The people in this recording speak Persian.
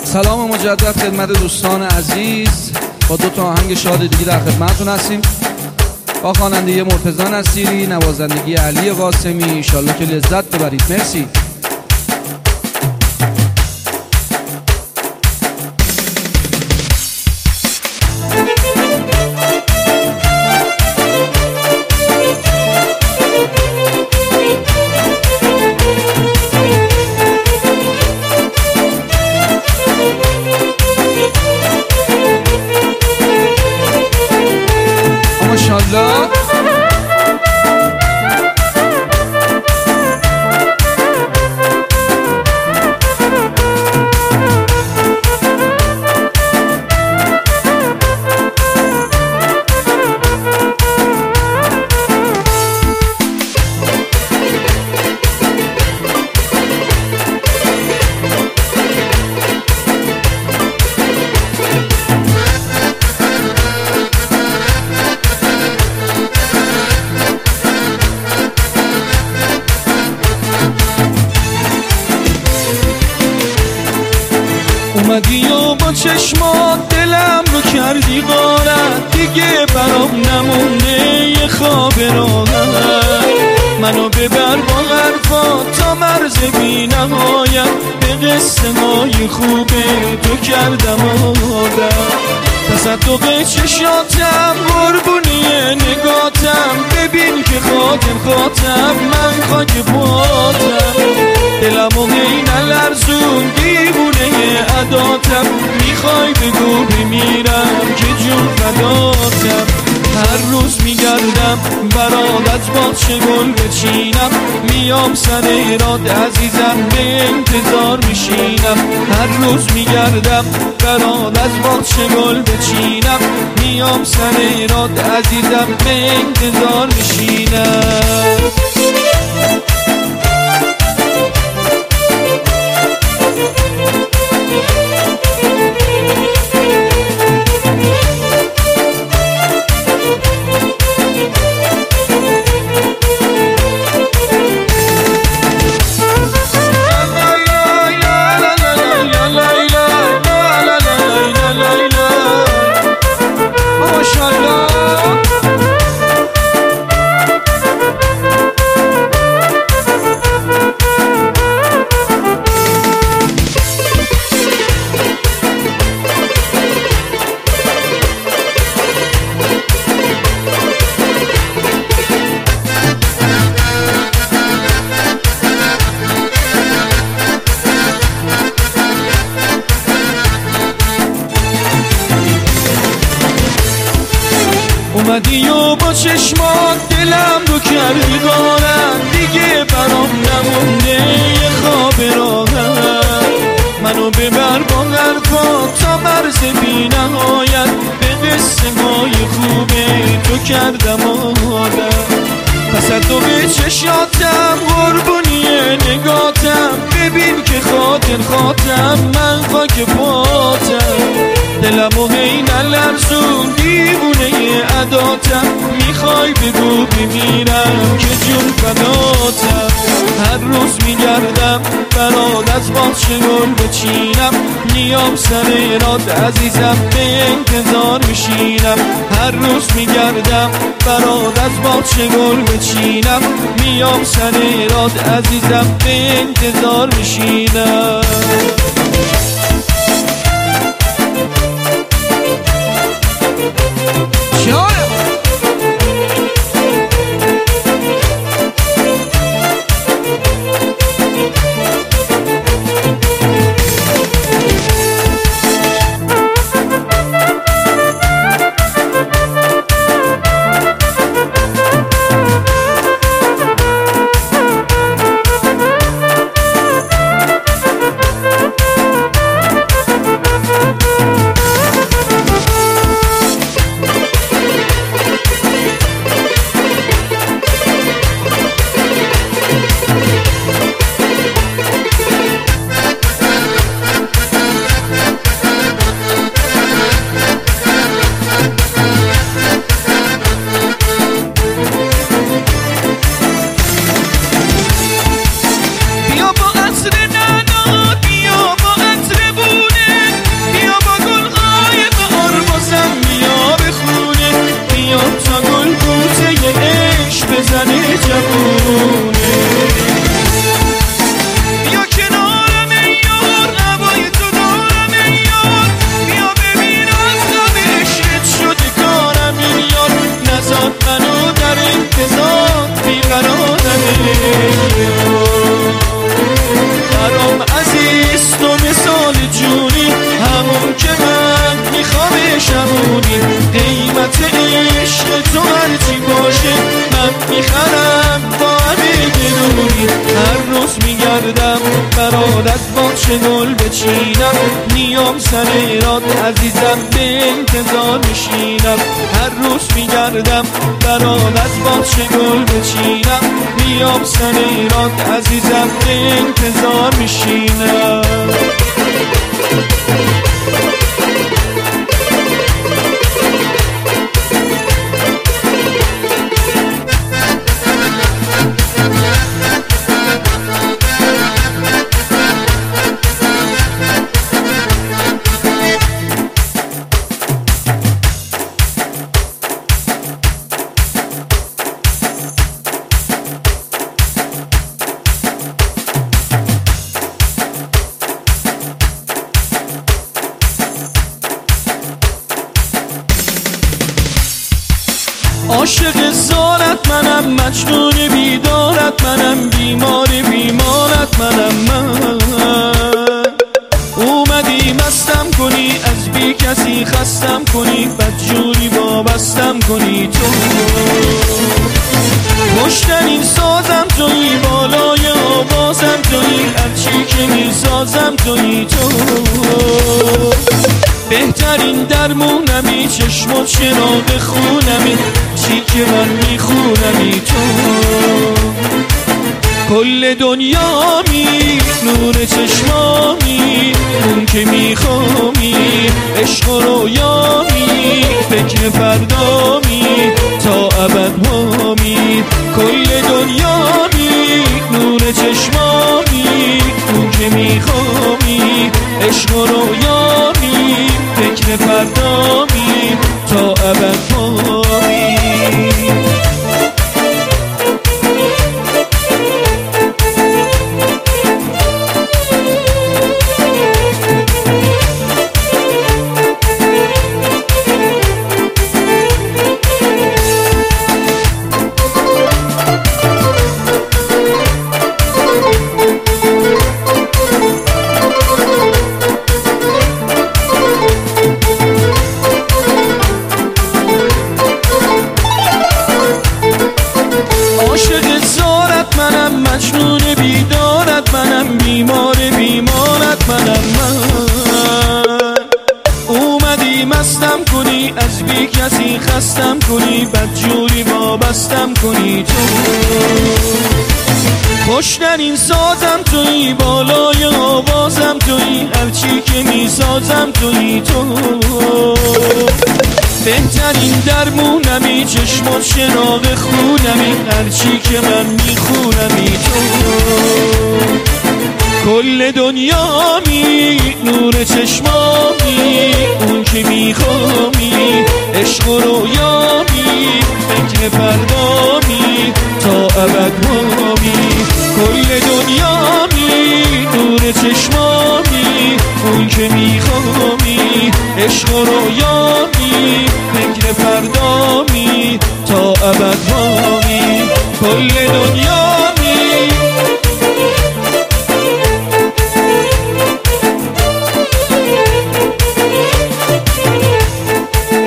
سلام مجدد خدمت دوستان عزیز. با دو تا آهنگ شاد دیگه در خدمتتون هستیم. با خوانندگی مرتضی نصیری، نوازندگی علی قاسمی. انشالله که لذت ببرید. مرسی. ماشاءالله. اومدی و با چشمات دلم رو کردی غارت، دیگه برام نمونده یه خواب راحت. منو ببر با حرفات تا مرز بی نهایت، به قصه های خوبه تو کردم آدم. تصدق چشاتم قربونی نگاتم، ببین که خاطم من خاک پاتم. دلمو هی نلرزون دیوونه عداتم، میخوای بگو بمیرم که جون فداتم. هر روز میگردم برات از باغچه گل بچینم، میام سر راد عزیزم به انتظار میشینم. هر روز میگردم برات از باغچه گل بچینم، میام سر راد عزیزم به انتظار میشینم. اومدی و با چشمات دلم رو کردی غارت، دیگه برام نمونده یه خواب راحت. منو ببر با حرفات تا مرز بی نهایت، به قصه های خوبه تو کردم آدم. تصدق چشاتم قربونی نگاتم، ببین که خاطم من خاک پاتم. دلمو هی نلرزون دیوونه عداتم، میخوای بگو بمیرم که جون فداتم. هر روز میگردم برات از باغچه گل بچینم، میام سر راد عزیزم به انتظار میشینم. هر روز میگردم برات از باغچه گل بچینم، میام سر راد عزیزم به انتظار میشینم. میگردم برات باغچه گل بچینم، میام سر راد عزیزم به انتظار میشینم. هر روز میگردم برات باغچه گل بچینم، میام سر راد عزیزم به انتظار میشینم. عاشق زارت منم، مجنون بیدارت منم، بیمار بیمارت منم من. اومدی مستم کنی، از بی کسی خستم کنی، بدجوری وابستم کنی تو. پشتنین سازم تویی، بالای آوازم تویی، هرچی که میسازم تویی تو. بهترین درمونمی، چشم و چراغ خونمی، چی که من میخونمی تو. کل دنیامی، نور چشمامی، اون که میخوامی، عشق و رویامی، فکر فردامی تا ابد مامی. کل دنیامی، نور چشمامی، اون که میخوامی، عشق و رویامی، فکر فردامی تا ابد مامی. مجنون بیدارت منم، بیمار بیمارت منم من. اومدی مستم کنی، از بی کسی خستم کنی، بدجوری وابستم کنی تو. پشتنین سازم تویی، بالای آوازم تویی، هرچی که میسازم تویی تو. بهترین درمونمی، چشم و چراغ خونمی، هرچی که من میخونمی تو. کل دنیامی، نور چشمامی، اون که میخوامی، عشق و رویامی، فکر فردامی تا ابد مامی. کل دنیامی، نور چشمامی، اون که میخوامی، عشق و رویامی، فکر فردامی تا ابد مامی. کل دنیا